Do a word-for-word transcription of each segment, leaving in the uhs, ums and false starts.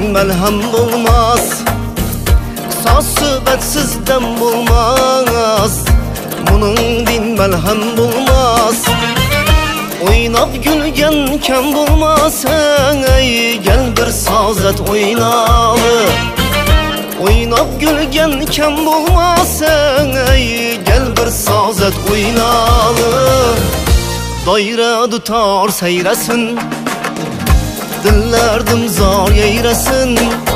melhem bulmaz, sasubetsiz dem bulmaz. Bunun din melhem bulmaz. Oynap gülgen kem bulmaz ey, gel bir sazet oynalı. Oynap gülgen kem bulmaz ey, gel bir sazet oynalı. Dayra tutar seyresin, dillerdim zar yeyresin.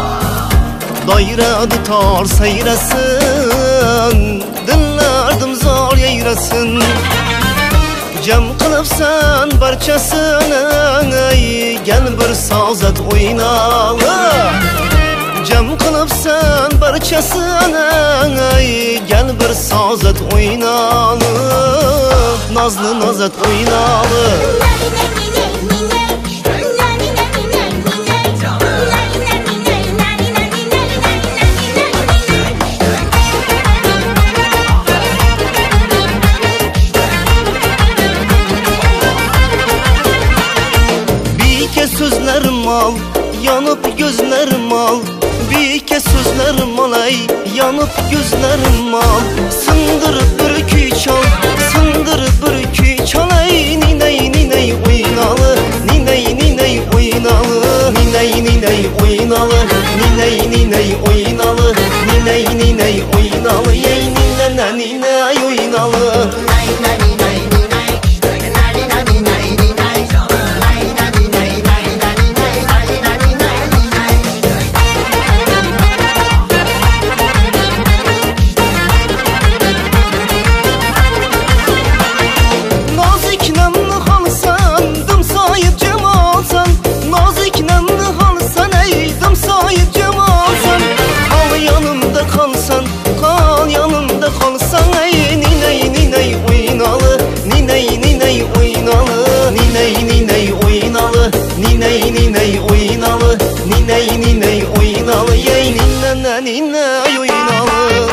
Dayra tutar seyresin, dillerdim zar yeyresin. Cem kılıpsan barçasını ey, gel bir sazet oynalı. Cem kılıpsan barçasını ey, gel bir sazet oynalı. Nazlı nazet oynalı. Sözlerim al, yanıp gözlerim al. Bir kez sözlerim al ey, yanıp gözlerim al. Sındırıp bir küy çal, sındırıp bir küy çal ey. Niney niney oynalı, niney niney oynalı. Niney niney oynalı, niney niney oynalı. Niney niney oynalı, ey ninene niney oynalı. Niney niney oynalı, niney niney oynalı, yey ninene niney oynalı.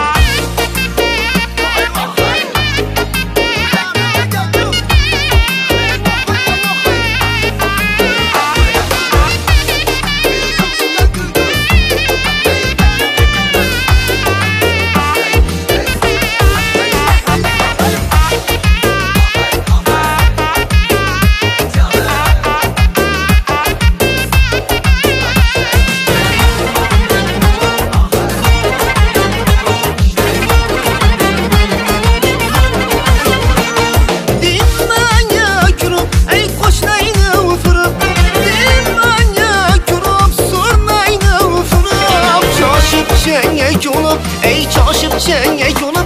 Ey çaşıp çengek olup